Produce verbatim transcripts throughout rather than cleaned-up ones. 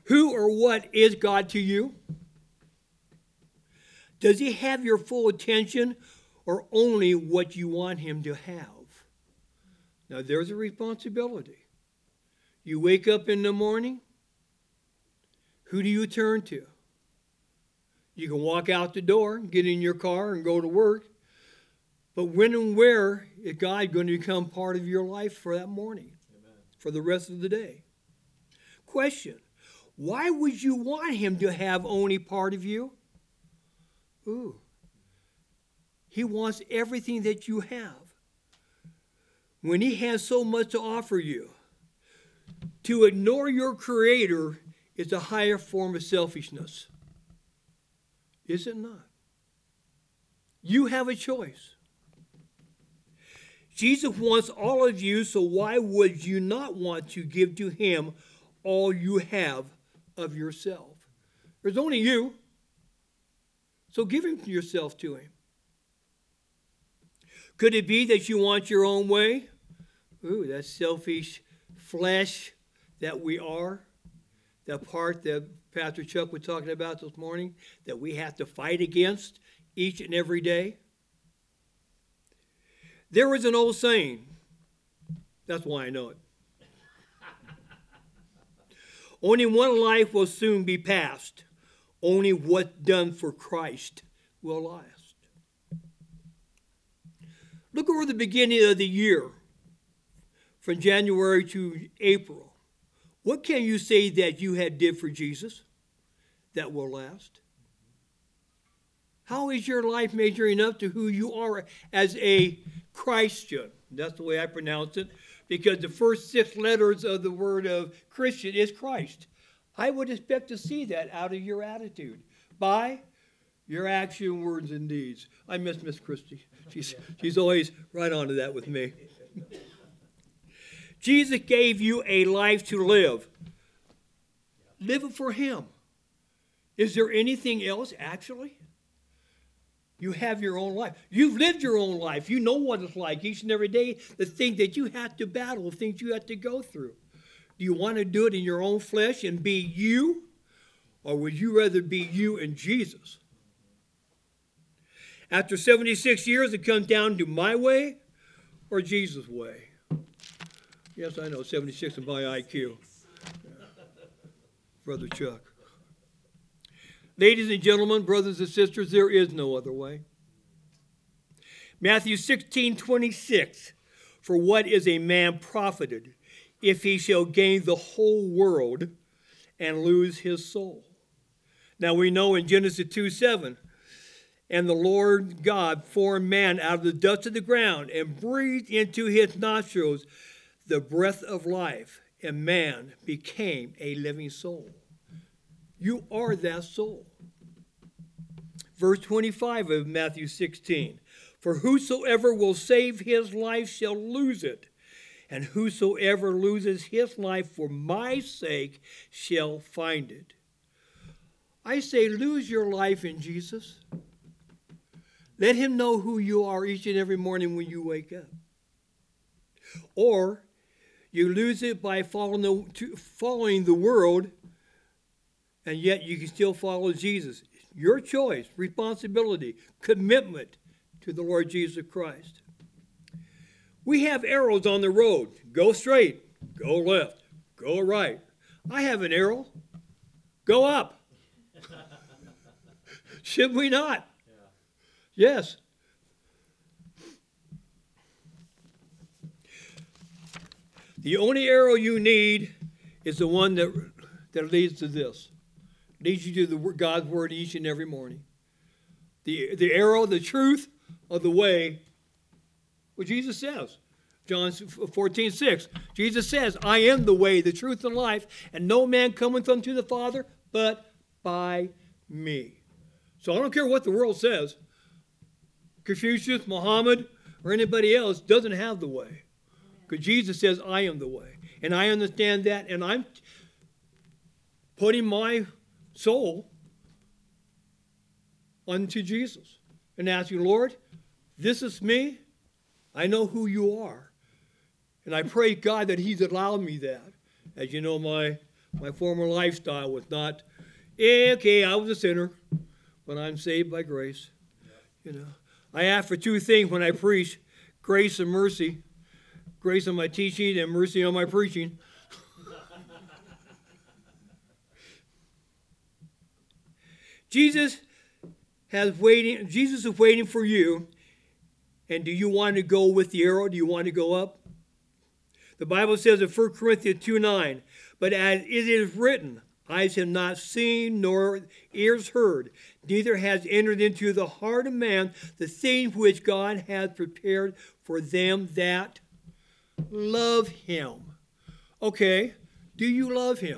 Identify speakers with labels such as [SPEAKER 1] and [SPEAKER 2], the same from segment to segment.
[SPEAKER 1] Who or what is God to you? Does he have your full attention or only what you want him to have? Now, there's a responsibility. You wake up in the morning, who do you turn to? You can walk out the door, get in your car, and go to work. But when and where is God going to become part of your life for that morning, Amen. For the rest of the day? Question, why would you want him to have only part of you? Ooh, he wants everything that you have. When he has so much to offer you, to ignore your Creator is a higher form of selfishness. Is it not? You have a choice. Jesus wants all of you, so why would you not want to give to him all you have of yourself? There's only you, so give him yourself to him. Could it be that you want your own way? Ooh, that selfish flesh that we are, that part that Pastor Chuck was talking about this morning, that we have to fight against each and every day. There is an old saying, that's why I know it. Only one life will soon be passed. Only what's done for Christ will last. Look over the beginning of the year, from January to April. What can you say that you had did for Jesus that will last? How is your life measuring up to who you are as a Christian? That's the way I pronounce it, because the first six letters of the word of Christian is Christ. I would expect to see that out of your attitude by your action, words, and deeds. I miss Miss Christie. She's, she's always right on to that with me. Jesus gave you a life to live. Live it for him. Is there anything else, actually? You have your own life. You've lived your own life. You know what it's like each and every day, the things that you have to battle, the things you have to go through. Do you want to do it in your own flesh and be you? Or would you rather be you and Jesus? After seventy-six years, it comes down to my way or Jesus' way. Yes, I know, seventy-six is my I Q. Yeah. Brother Chuck. Ladies and gentlemen, brothers and sisters, there is no other way. Matthew sixteen twenty-six, for what is a man profited if he shall gain the whole world and lose his soul? Now we know in Genesis two seven, and the Lord God formed man out of the dust of the ground and breathed into his nostrils the breath of life, and man became a living soul. You are that soul. Verse twenty-five of Matthew sixteen, for whosoever will save his life shall lose it, and whosoever loses his life for my sake shall find it. I say, lose your life in Jesus. Let him know who you are each and every morning when you wake up. Or you lose it by following the, following the world, and yet you can still follow Jesus. Your choice, responsibility, commitment to the Lord Jesus Christ. We have arrows on the road. Go straight, go left, go right. I have an arrow. Go up. Should we not? Yeah. Yes. The only arrow you need is the one that, that leads to this. Leads you to the God's word each and every morning. The, the arrow, the truth of the way, what Jesus says. John fourteen six. Jesus says, I am the way, the truth, and life, and no man cometh unto the Father but by me. So I don't care what the world says. Confucius, Muhammad, or anybody else doesn't have the way. Because Jesus says, I am the way. And I understand that, and I'm putting my soul unto Jesus and asking, Lord, this is me. I know who you are. And I pray, God, that he's allowed me that. As you know, my My former lifestyle was not, eh, okay, I was a sinner, but I'm saved by grace. You know, I ask for two things when I preach: grace and mercy. Grace on my teaching and mercy on my preaching. Jesus has waiting. Jesus is waiting for you. And do you want to go with the arrow? Do you want to go up? The Bible says in First Corinthians two nine, but as it is written, eyes have not seen nor ears heard, neither has entered into the heart of man the things which God has prepared for them that love him. Okay, do you love him?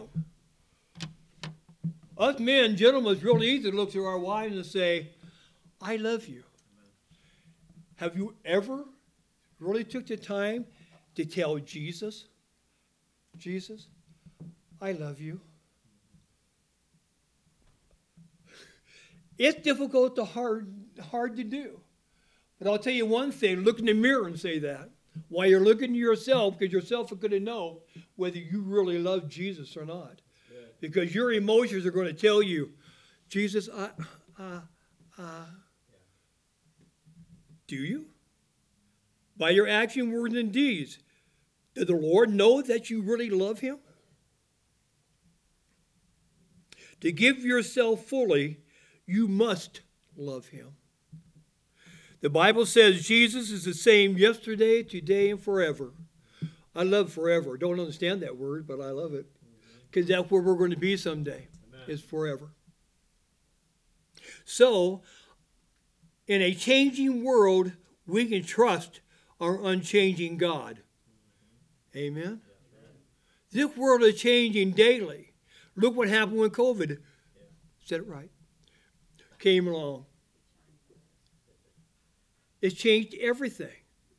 [SPEAKER 1] Us men, gentlemen, it's really easy to look through our wives and say, I love you. Have you ever really took the time to tell Jesus, Jesus, I love you? It's difficult to hard, hard to do. But I'll tell you one thing, look in the mirror and say that. While you're looking at yourself, because yourself are going to know whether you really love Jesus or not. Yeah. Because your emotions are going to tell you, Jesus, I, uh, uh, yeah. Do you? By your action, words, and deeds, does the Lord know that you really love him? To give yourself fully, you must love him. The Bible says Jesus is the same yesterday, today, and forever. I love forever. Don't understand that word, but I love it. Because that's where we're going to be someday. Amen. Is forever. So, in a changing world, we can trust our unchanging God. Amen? Amen. This world is changing daily. Look what happened when COVID, yeah. Said it right, came along. It's changed everything.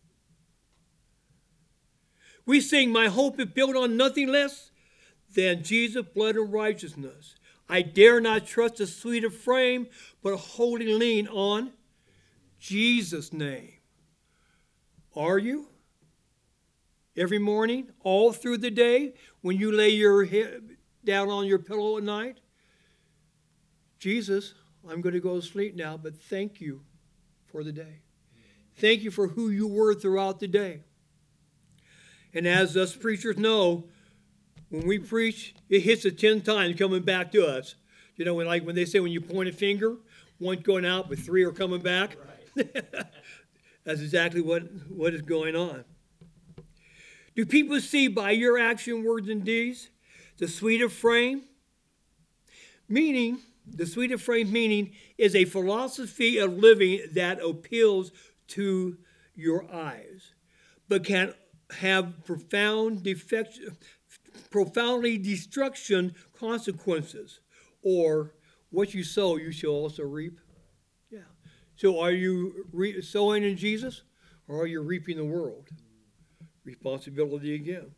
[SPEAKER 1] We sing, my hope is built on nothing less than Jesus' blood and righteousness. I dare not trust a sweeter frame, but wholly lean on Jesus' name. Are you? Every morning, all through the day, when you lay your head down on your pillow at night, Jesus, I'm going to go to sleep now, but thank you for the day. Thank you for who you were throughout the day. And as us preachers know, when we preach, it hits it ten times coming back to us. You know, when like when they say when you point a finger, one's going out, but three are coming back. Right. That's exactly what, what is going on. Do people see by your action, words, and deeds the sweeter frame? Meaning, the sweeter frame meaning is a philosophy of living that appeals to your eyes, but can have profound defect, profoundly destruction consequences. Or what you sow, you shall also reap. Yeah. So are you re- sowing in Jesus, or are you reaping the world? Responsibility again.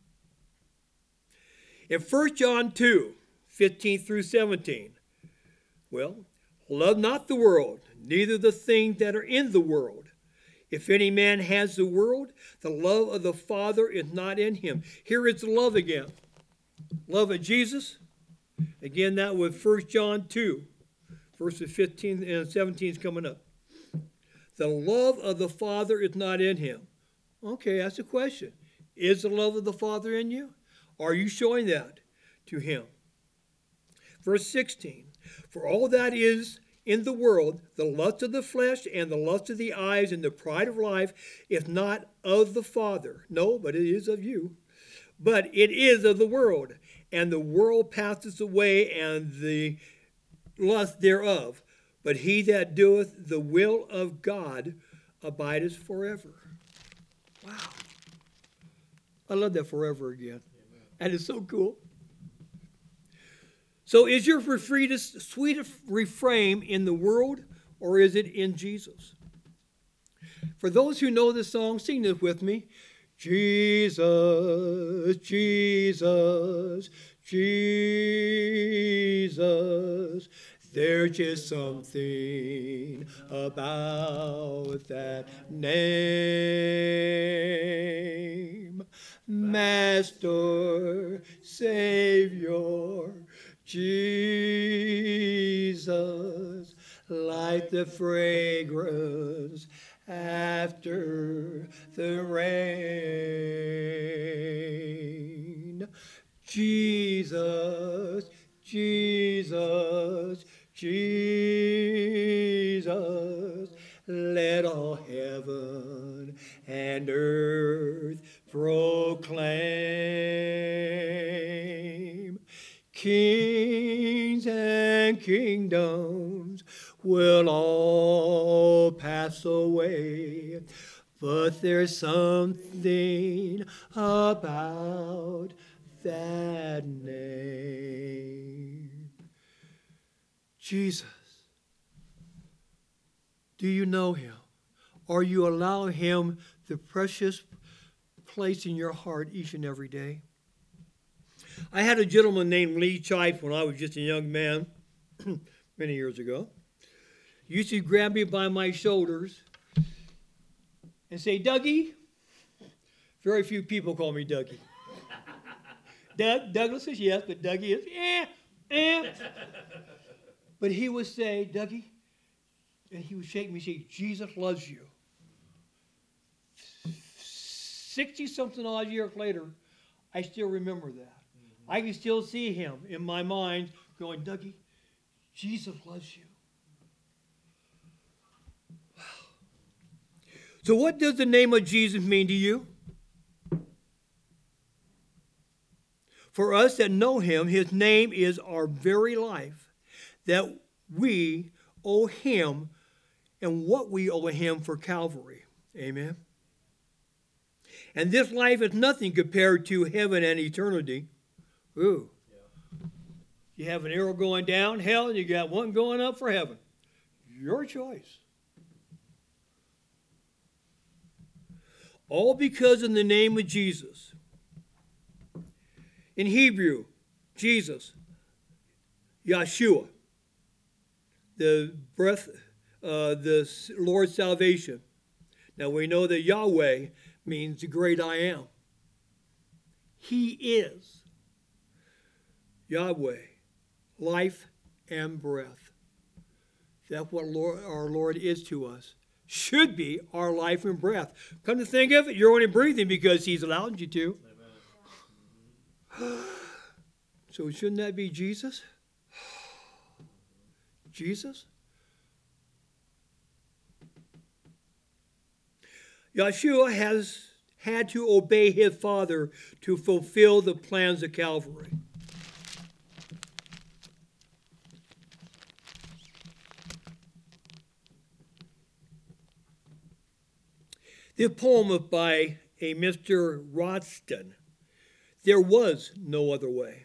[SPEAKER 1] In First John two, fifteen through seventeen, well, love not the world, neither the things that are in the world. If any man has the world, the love of the Father is not in him. Here is the love again. Love of Jesus. Again, that with First John two, verses fifteen and seventeen is coming up. The love of the Father is not in him. Okay, that's a question. Is the love of the Father in you? Are you showing that to him? Verse sixteen. For all that is in the world, the lust of the flesh and the lust of the eyes and the pride of life is not of the Father. No, but it is of you. But it is of the world. And the world passes away and the lust thereof. But he that doeth the will of God abideth forever. Wow. I love that forever again. Amen. That is so cool. So is your sweet refrain in the world, or is it in Jesus? For those who know this song, sing this with me. Jesus, Jesus, Jesus, there's just something about that name Master, Savior, Jesus, like the fragrance after the rain. Jesus, Jesus, Jesus, let all heaven and earth proclaim. Kings and kingdoms will all pass away, but there's something about that name. Jesus. Do you know him? Or you allow him the precious place in your heart each and every day? I had a gentleman named Lee Chife when I was just a young man many years ago. He used to grab me by my shoulders and say, Dougie. Very few people call me Dougie. Doug, Douglas is yes, but Dougie is eh, eh. But he would say, Dougie, and he would shake me and say, Jesus loves you. Sixty-something odd years later, I still remember that. Mm-hmm. I can still see him in my mind going, Dougie, Jesus loves you. Wow. So what does the name of Jesus mean to you? For us that know him, his name is our very life, that we owe him and what we owe him for Calvary. Amen. And this life is nothing compared to heaven and eternity. Ooh. Yeah. You have an arrow going down hell, and you got one going up for heaven. Your choice. All because in the name of Jesus. In Hebrew, Jesus, Yeshua, the breath, uh, the Lord's salvation. Now we know that Yahweh means the great I am. He is Yahweh, life and breath. That's what Lord, our Lord is to us. Should be our life and breath. Come to think of it, you're only breathing because he's allowed you to. Amen. So shouldn't that be Jesus? Jesus? Yeshua has had to obey his Father to fulfill the plans of Calvary. This poem is by a Mister Rodston. There was no other way.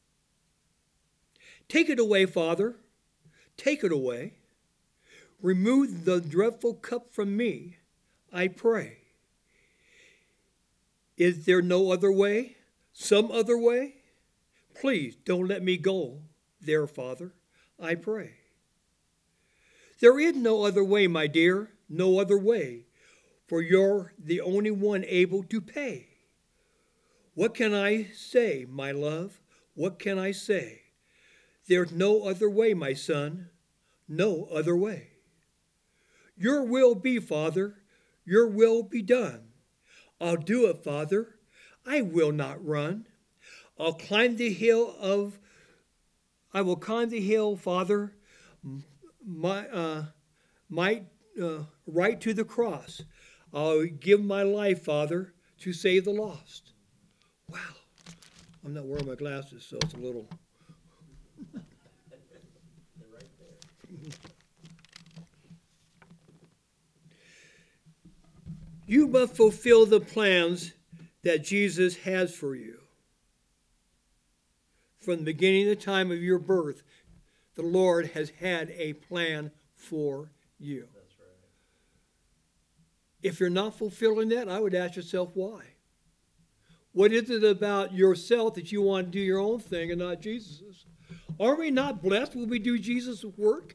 [SPEAKER 1] Take it away, Father. Take it away. Remove the dreadful cup from me, I pray. Is there no other way? Some other way? Please don't let me go there, Father, I pray. There is no other way, my dear, no other way, for you're the only one able to pay. What can I say, my love? What can I say? There's no other way, my son, no other way. Your will be, Father, your will be done. I'll do it, Father, I will not run. I'll climb the hill of, I will climb the hill, Father, my, uh, my, uh, right to the cross. I'll give my life, Father, to save the lost. Wow. I'm not wearing my glasses, so it's a little... They're right there. You must fulfill the plans that Jesus has for you. From the beginning of the time of your birth, the Lord has had a plan for you. That's right. If you're not fulfilling that, I would ask yourself why. What is it about yourself that you want to do your own thing and not Jesus's? Are we not blessed when we do Jesus' work?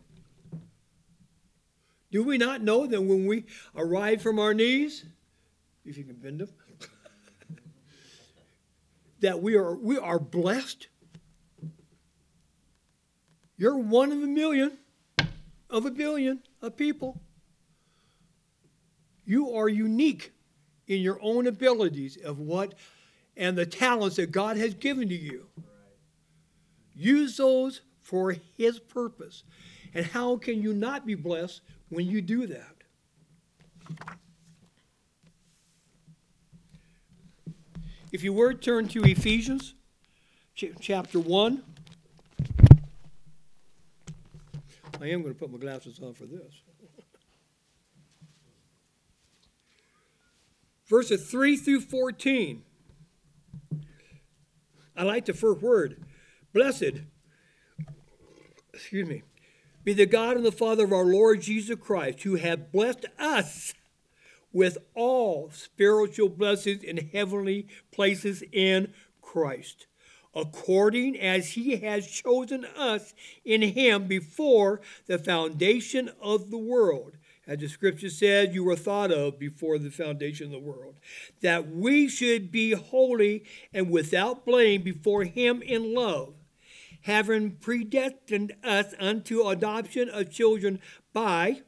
[SPEAKER 1] Do we not know that when we arise from our knees, if you can bend them, that we are we are blessed? You're one of a million, of a billion of people. You are unique in your own abilities of what and the talents that God has given to you. Use those for His purpose. And how can you not be blessed when you do that? If you were to turn to Ephesians ch- chapter one, I am going to put my glasses on for this. Verses three through fourteen. I like the first word. Blessed, excuse me, be the God and the Father of our Lord Jesus Christ, who have blessed us with all spiritual blessings in heavenly places in Christ, according as He has chosen us in Him before the foundation of the world. As the scripture says, you were thought of before the foundation of the world, that we should be holy and without blame before Him in love, having predestined us unto adoption of children by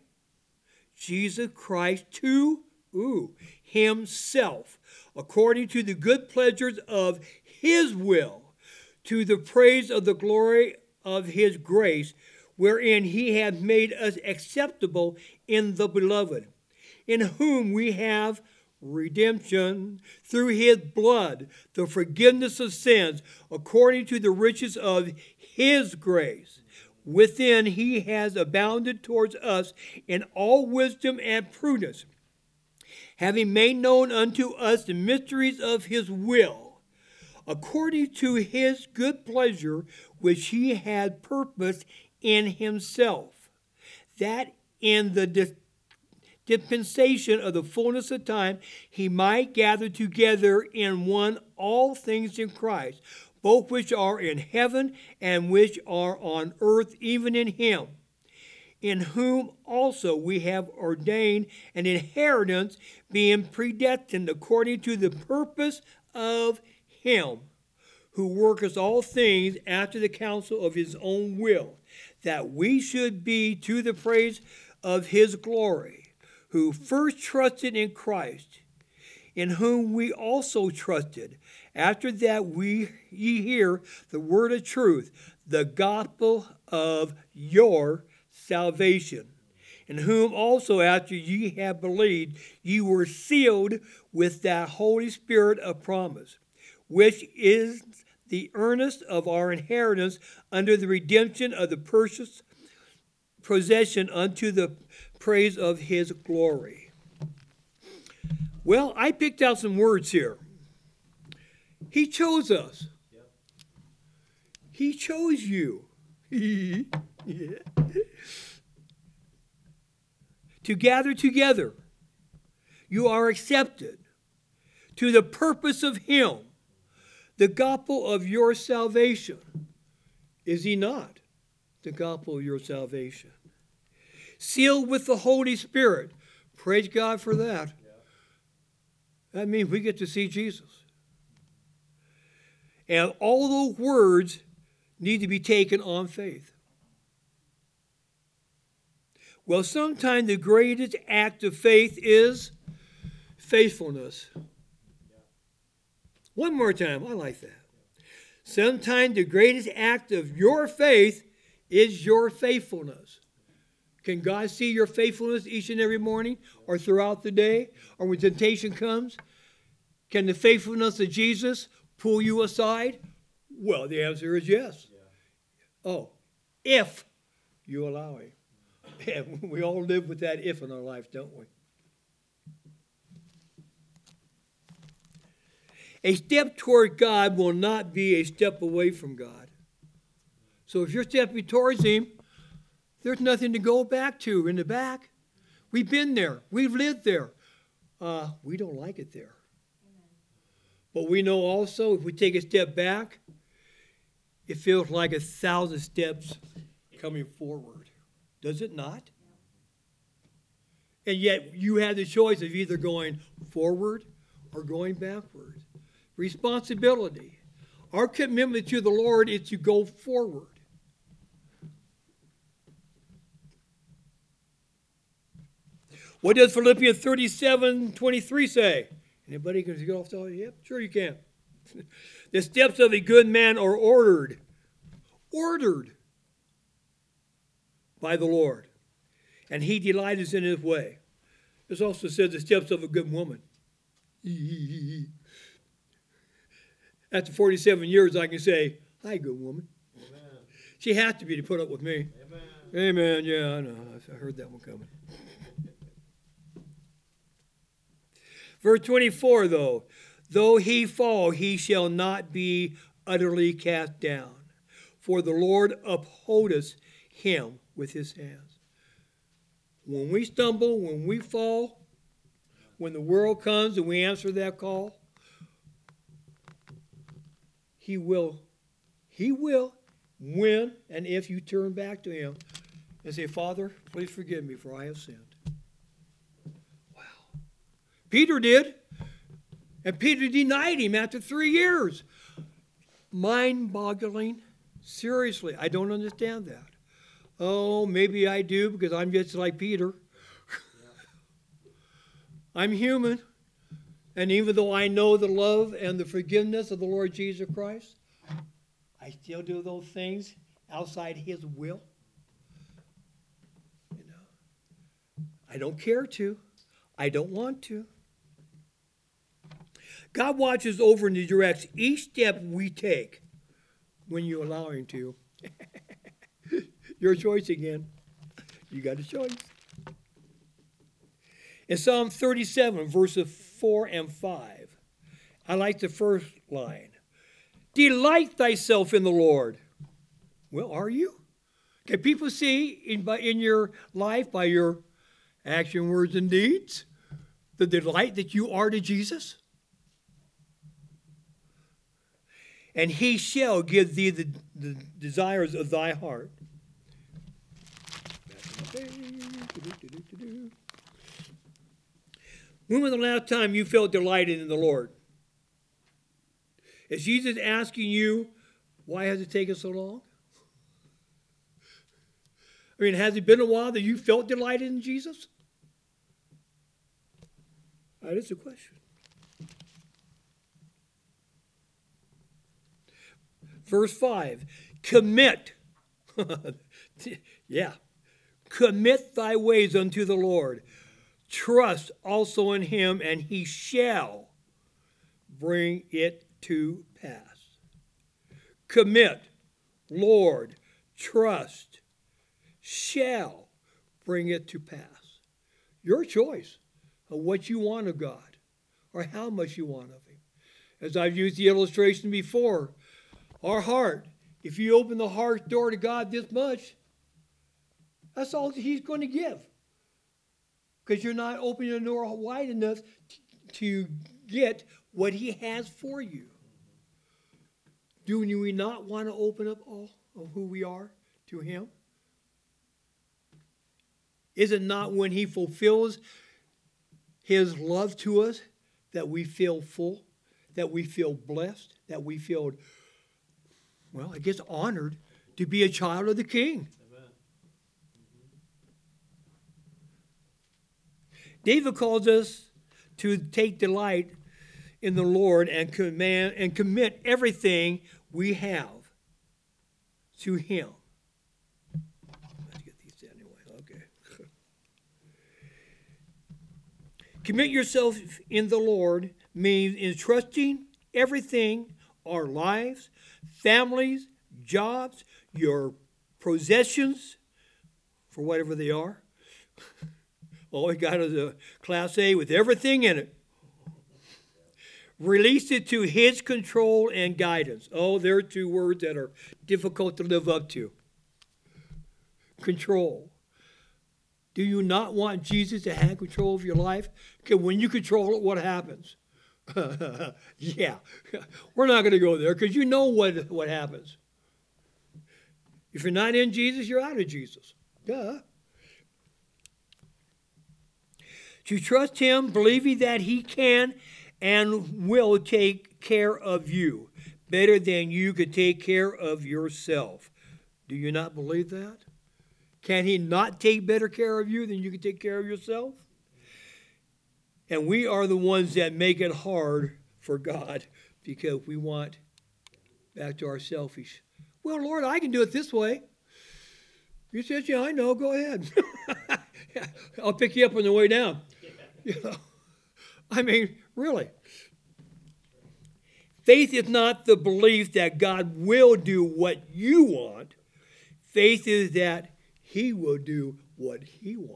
[SPEAKER 1] Jesus Christ to ooh, Himself, according to the good pleasures of His will, to the praise of the glory of His grace, wherein He hath made us acceptable in the Beloved, in whom we have redemption through His blood, the forgiveness of sins, according to the riches of His grace. Within He has abounded towards us in all wisdom and prudence, having made known unto us the mysteries of His will, according to His good pleasure, which He had purposed in Himself, that in the dis- dispensation of the fullness of time He might gather together in one all things in Christ, both which are in heaven and which are on earth, even in Him, in whom also we have ordained an inheritance, being predestined according to the purpose of Him, who worketh all things after the counsel of His own will, that we should be to the praise of His glory, who first trusted in Christ, in whom we also trusted, after that we ye hear the word of truth, the gospel of your salvation, in whom also after ye have believed, ye were sealed with that Holy Spirit of promise, which is the earnest of our inheritance under the redemption of the purchased possession unto the praise of His glory. Well, I picked out some words here. He chose us. He chose you. Yeah. To gather together. You are accepted to the purpose of Him, the gospel of your salvation. Is He not the gospel of your salvation? Sealed with the Holy Spirit. Praise God for that. That means we get to see Jesus. And all those words need to be taken on faith. Well, sometimes the greatest act of faith is faithfulness. One more time, I like that. Sometimes the greatest act of your faith is your faithfulness. Can God see your faithfulness each and every morning or throughout the day or when temptation comes? Can the faithfulness of Jesus pull you aside? Well, the answer is yes. Yeah. Oh, if you allow Him. And we all live with that if in our life, don't we? A step toward God will not be a step away from God. So if you're stepping towards Him, there's nothing to go back to in the back. We've been there. We've lived there. Uh, we don't like it there. Amen. But we know also if we take a step back, it feels like a thousand steps coming forward. Does it not? And yet you have the choice of either going forward or going backward. Responsibility. Our commitment to the Lord is to go forward. What does Philippians thirty-seven twenty-three say? Anybody can get off the Yep, sure you can. The steps of a good man are ordered. Ordered by the Lord. And he delights in his way. This also says the steps of a good woman. After forty-seven years, I can say, hi, good woman. Amen. She has to be to put up with me. Amen. Amen. Yeah, I know. I heard that one coming. Verse twenty-four, though, though he fall, he shall not be utterly cast down, for the Lord upholdeth him with his hands. When we stumble, when we fall, when the world comes and we answer that call, he will, he will, when and if you turn back to him and say, Father, please forgive me, for I have sinned. Peter did. And Peter denied him after three years. Mind-boggling. Seriously, I don't understand that. Oh, maybe I do because I'm just like Peter. I'm human. And even though I know the love and the forgiveness of the Lord Jesus Christ, I still do those things outside his will. You know, I don't care to. I don't want to. God watches over and directs each step we take when you allow him to. Your choice again. You got a choice. In Psalm thirty-seven, verses four and five, I like the first line. Delight thyself in the Lord. Well, are you? Can people see in, by, in your life, by your action, words, and deeds, the delight that you are to Jesus? And he shall give thee the, the desires of thy heart. When was the last time you felt delighted in the Lord? Is Jesus asking you, why has it taken so long? I mean, has it been a while that you felt delighted in Jesus? That is the question. Verse five, commit. Yeah. Commit thy ways unto the Lord. Trust also in him, and he shall bring it to pass. Commit, Lord, trust, shall bring it to pass. Your choice of what you want of God or how much you want of him. As I've used the illustration before, our heart, if you open the heart door to God this much, that's all he's going to give. Because you're not opening the door wide enough to get what he has for you. Do we not want to open up all of who we are to him? Is it not when he fulfills his love to us that we feel full, that we feel blessed, that we feel, well, I guess honored to be a child of the King? Amen. David calls us to take delight in the Lord and command and commit everything we have to him. Let's get these anyway. Okay. Commit yourself in the Lord means entrusting everything, our lives, families, jobs, your possessions, for whatever they are. All we got is a Class A with everything in it. Release it to his control and guidance. Oh, there are two words that are difficult to live up to. Control. Do you not want Jesus to have control of your life? Okay, when you control it, what happens? Yeah, we're not going to go there because you know what, what happens. If you're not in Jesus, you're out of Jesus. Duh. To trust him, believing that he can and will take care of you. better than you could take care of yourself. Do you not believe that? Can he not take better care of you than you can take care of yourself? And we are the ones that make it hard for God because we want, back to our selfish, well, Lord, I can do it this way. You said, yeah, I know, go ahead. I'll pick you up on the way down. You know? I mean, really. Faith is not the belief that God will do what you want. Faith is that he will do what he wants.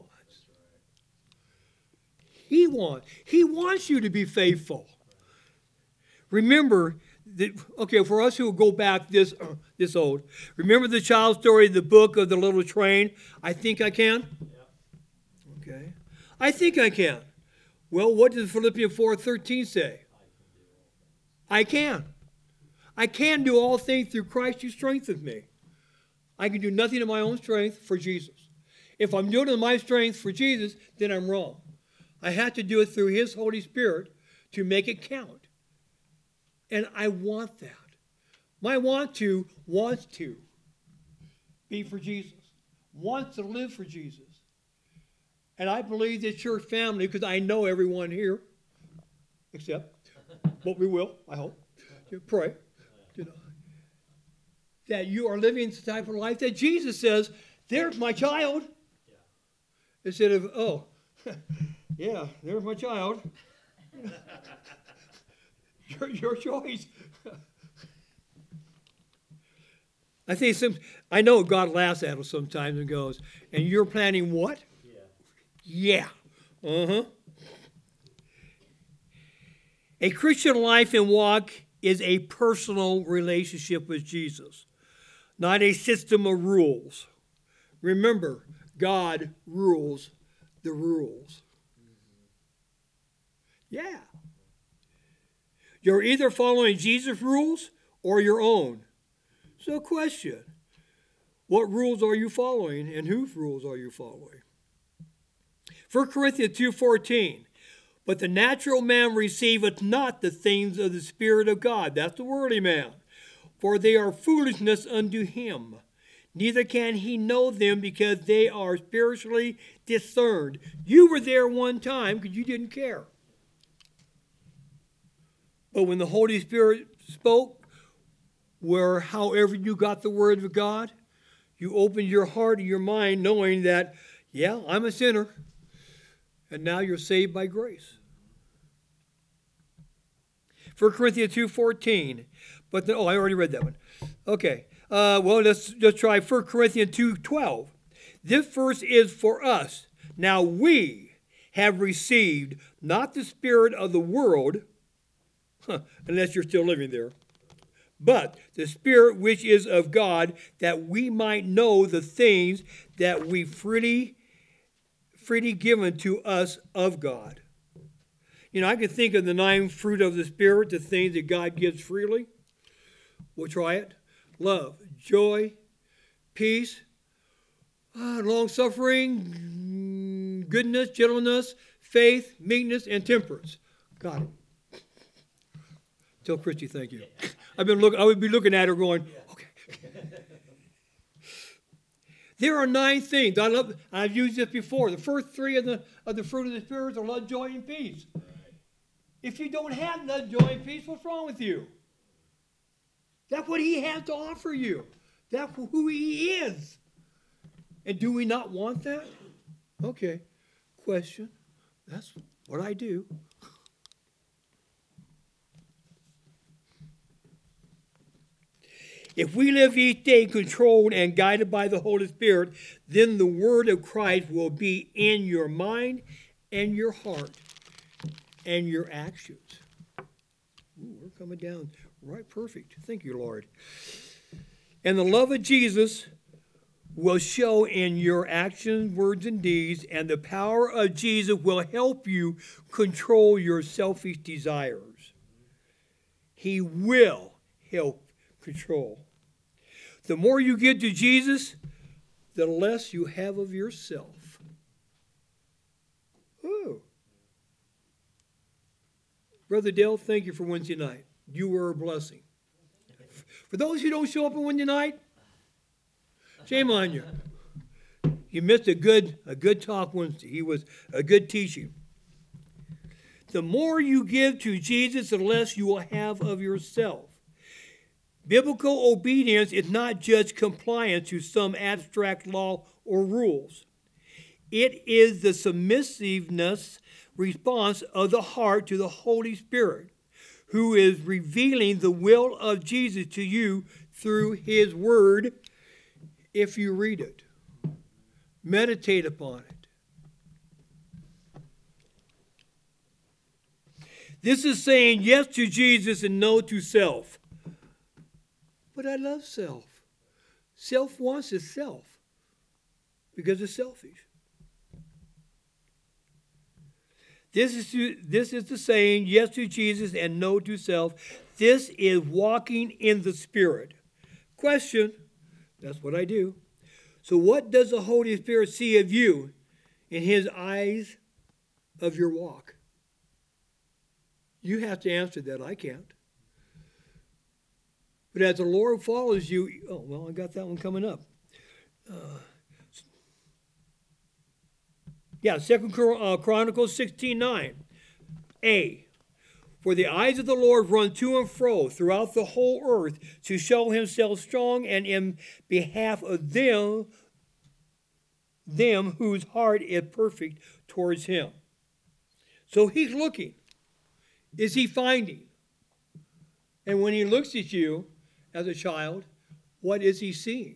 [SPEAKER 1] He wants. He wants you to be faithful. Remember, that, okay, for us who go back this uh, this old, remember the child story, the book of the little train? I think I can? Okay. I think I can. Well, what does Philippians four thirteen say? I can. I can do all things through Christ who strengthens me. I can do nothing in my own strength for Jesus. If I'm doing it in my strength for Jesus, then I'm wrong. I have to do it through his Holy Spirit to make it count. And I want that. My want to wants to be for Jesus, wants to live for Jesus. And I believe that your family, because I know everyone here, except, but we will, I hope, you pray, you know, that you are living the type of life that Jesus says, there's my child. Yeah. Instead of, oh, yeah, there's my child. your, your choice. I think some, I know God laughs at us sometimes and goes, and you're planning what? Yeah. Yeah. Uh-huh. A Christian life and walk is a personal relationship with Jesus, not a system of rules. Remember, God rules the rules. Yeah. You're either following Jesus' rules or your own. So question, what rules are you following and whose rules are you following? First Corinthians two fourteen, but the natural man receiveth not the things of the Spirit of God. That's the worldly man. For they are foolishness unto him. Neither can he know them because they are spiritually discerned. You were there one time because you didn't care. But when the Holy Spirit spoke, where however you got the word of God, you opened your heart and your mind knowing that, yeah, I'm a sinner. And now you're saved by grace. First Corinthians two fourteen. But the, oh, I already read that one. Okay. Uh, well, let's just try First Corinthians two twelve. This verse is for us. Now we have received not the spirit of the world, huh, unless you're still living there, but the Spirit which is of God, that we might know the things that we freely, freely given to us of God. You know, I can think of the nine fruit of the Spirit, the things that God gives freely. We'll try it. Love, joy, peace, uh, long-suffering, goodness, gentleness, faith, meekness, and temperance. Got it. Tell Christy thank you. I've been look, I would be looking at her going, okay. There are nine things. I love. I've used this before. The first three of the of the fruit of the Spirit are love, joy, and peace. Right. If you don't have love, joy, and peace, what's wrong with you? That's what he has to offer you. That's who he is. And do we not want that? Okay. Question. That's what I do. If we live each day controlled and guided by the Holy Spirit, then the word of Christ will be in your mind and your heart and your actions. Ooh, we're coming down right perfect. Thank you, Lord. And the love of Jesus will show in your actions, words, and deeds, and the power of Jesus will help you control your selfish desires. He will help control. The more you give to Jesus, the less you have of yourself. Ooh. Brother Dale, thank you for Wednesday night. You were a blessing. For those who don't show up on Wednesday night, shame on you. You missed a good, a good talk Wednesday. He was a good teaching. The more you give to Jesus, the less you will have of yourself. Biblical obedience is not just compliance to some abstract law or rules. It is the submissiveness response of the heart to the Holy Spirit, who is revealing the will of Jesus to you through his word if you read it. Meditate upon it. This is saying yes to Jesus and no to self. But I love self. Self wants itself because it's selfish. This is, to, this is the saying yes to Jesus and no to self. This is walking in the Spirit. Question, that's what I do. So what does the Holy Spirit see of you in his eyes of your walk? You have to answer that. I can't. But as the Lord follows you, oh, well, I got that one coming up. Uh, yeah, Second Chronicles sixteen nine. A. For the eyes of the Lord run to and fro throughout the whole earth to show himself strong and in behalf of them, them whose heart is perfect towards him. So he's looking. Is he finding? And when he looks at you as a child, what is he seeing?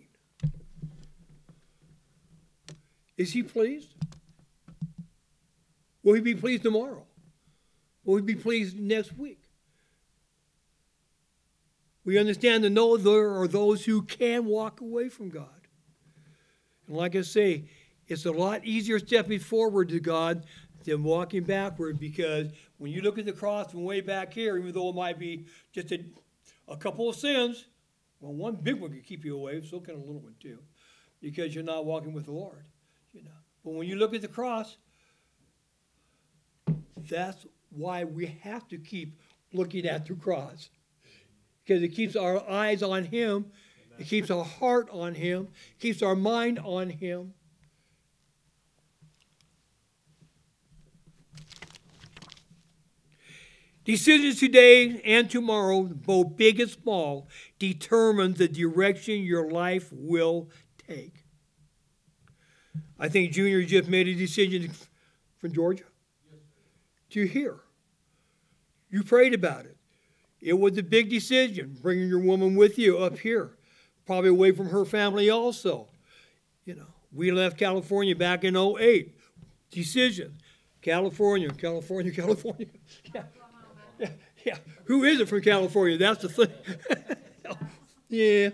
[SPEAKER 1] Is he pleased? Will he be pleased tomorrow? Will he be pleased next week? We understand and know there are those who can walk away from God. And like I say, it's a lot easier stepping forward to God than walking backward, because when you look at the cross from way back here, even though it might be just a, a couple of sins, well, one big one could keep you away, so can a little one too, because you're not walking with the Lord. You know. But when you look at the cross, that's why we have to keep looking at the cross, because it keeps our eyes on him, it keeps our heart on him, it keeps our mind on him. Decisions today and tomorrow, both big and small, determine the direction your life will take. I think Junior just made a decision from Georgia to here. You prayed about it. It was a big decision, bringing your woman with you up here, probably away from her family also. You know, we left California back in oh eight. Decision. California, California, California. Yeah. Yeah, yeah. Who is it from California? That's the thing. Yeah.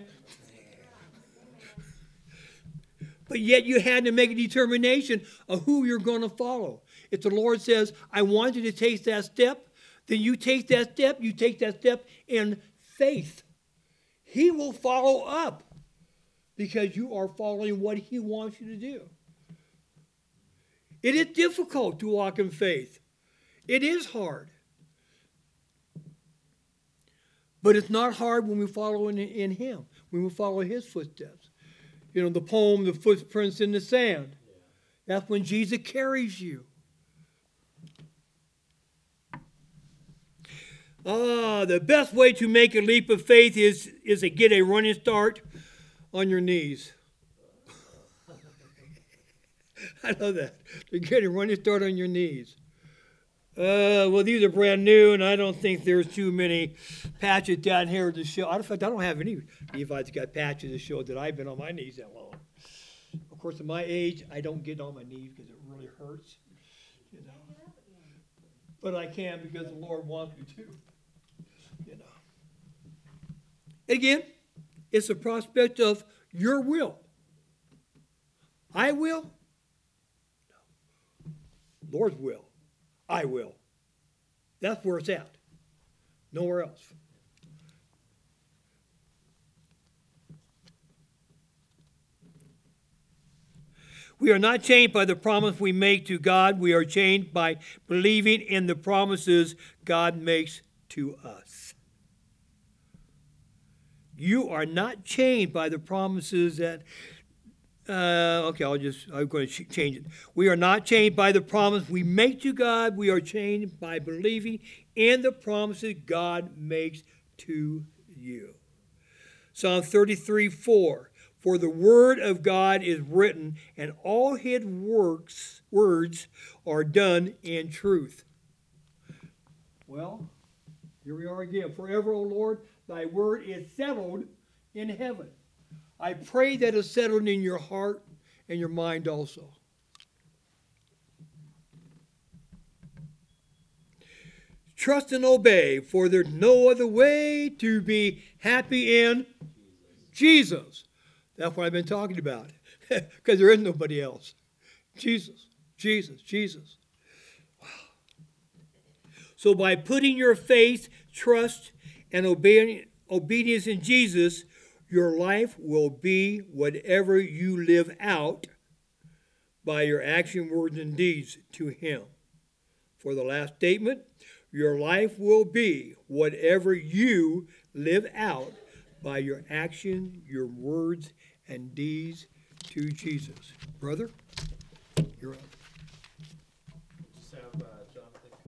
[SPEAKER 1] But yet you had to make a determination of who you're going to follow. If the Lord says, I want you to take that step, then you take that step, you take that step in faith. He will follow up because you are following what he wants you to do. It is difficult to walk in faith. It is hard. But it's not hard when we follow in, in him, when we follow his footsteps. You know, the poem, The Footprints in the Sand. That's when Jesus carries you. Ah, the best way to make a leap of faith is, is to get a running start on your knees. I love that. To get a running start on your knees. Uh, well, these are brand new, and I don't think there's too many patches down here to show. In fact, I don't have any Levites got patches to show that I've been on my knees that long. Of course, at my age, I don't get on my knees because it really hurts. You know, but I can because the Lord wants me to. You know. Again, it's a prospect of your will. I will. No. Lord's will. I will. That's where it's at. Nowhere else. We are not changed by the promise we make to God. We are changed by believing in the promises God makes to us. You are not chained by the promises that, uh, okay, I'll just, I'm going to change it. We are not chained by the promise we make to God. We are chained by believing in the promises God makes to you. Psalm thirty-three, four. For the word of God is written, and all his works, words are done in truth. Well, here we are again. Forever, O Lord, thy word is settled in heaven. I pray that it's settled in your heart and your mind also. Trust and obey, for there's no other way to be happy in Jesus. That's what I've been talking about, because there is nobody else. Jesus, Jesus, Jesus. Wow. So by putting your faith, trust, and obey, obedience in Jesus, your life will be whatever you live out by your action, words, and deeds to him. For the last statement, your life will be whatever you live out by your action, your words, and deeds to Jesus. Brother, you're up.